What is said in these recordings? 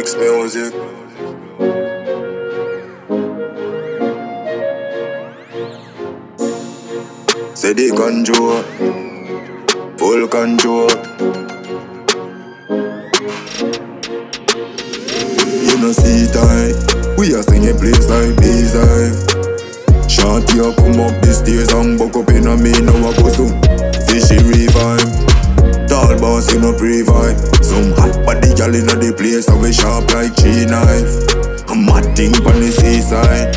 music. Say the control, full control. You know see time, we are singing place like Beehive. Shorty a come up the stairs and buck up in a me now a go soon. Fishy revive, tall boss you no pre-vibe. Some hot body gal inna the place and we sharp like G knife. A mad thing pon the seaside.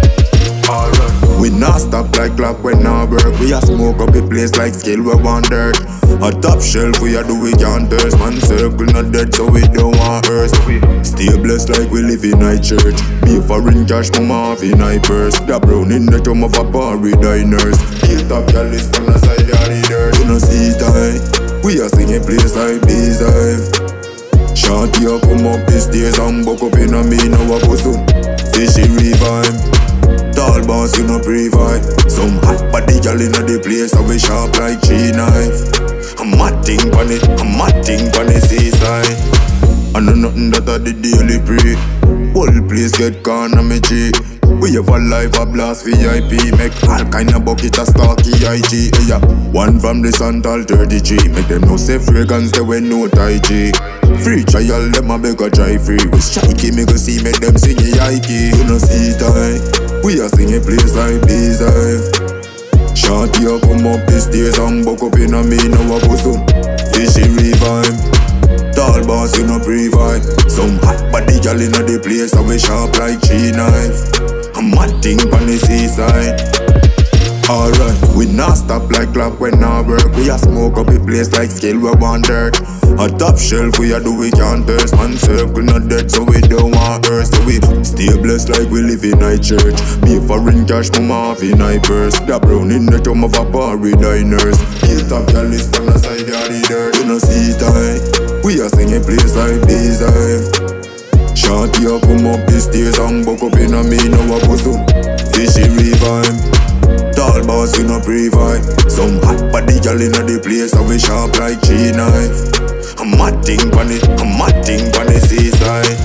We not stop like clock when not work. We a smoke up the place like scale we want dirt. A top shelf we a do we can't thirst. Man circle not dead so we don't want hurt. Stay blessed like we live in high church. Be foreign cash mama have in high purse. That brown in the tomb of a party diners. Be top gal list on the side of the dirt. You know see time, we a singing place like Beehive. Shorty a come up the stairs and buck up in a me now a go soon. Fishy revive, tall boss, you no pre-vibe. Some hot body gal inna the place and we sharp like G knife. A mad thing pon it, a mad thing pon the seaside. I know nothing that I the daily pre. Whole place get gone on me G. We have a live a blast VIP. Make all kind of bucket a stocky IG. Yeah, one from the Santal 30G. Make them know say fragrance they when no tie G. Free trial them a beg a try free. We strike me go see make them sing a Ike. You know see time, we a sing a place like Beehive. Shorty a come up the stairs and buck up in a me now a go soon. Fishy revive, tall boss you no pre-vibe. Some hot body gal inna the place and we sharp like G knife. A mad thing pon the seaside. Alright, we not stop like clock when not work. We a smoke up the place like scale we want dirt. A top shelf we a do we can't thirst. Man circle not dead so we don't want hurt. So we stay blessed like we live in high church. Be foreign cash mama have in high purse. That brown in the tomb of a party diners. Be top gal list on the side of the dirt. You know see time, we a singing place like Beehive. Shorty a come up the stairs and buck up in a me now a go soon. Fishy revive, tall boss you no pre-vibe. Some hot body gal inna the place and we sharp like G knife. A mad thing pon it, a mad thing pon the seaside.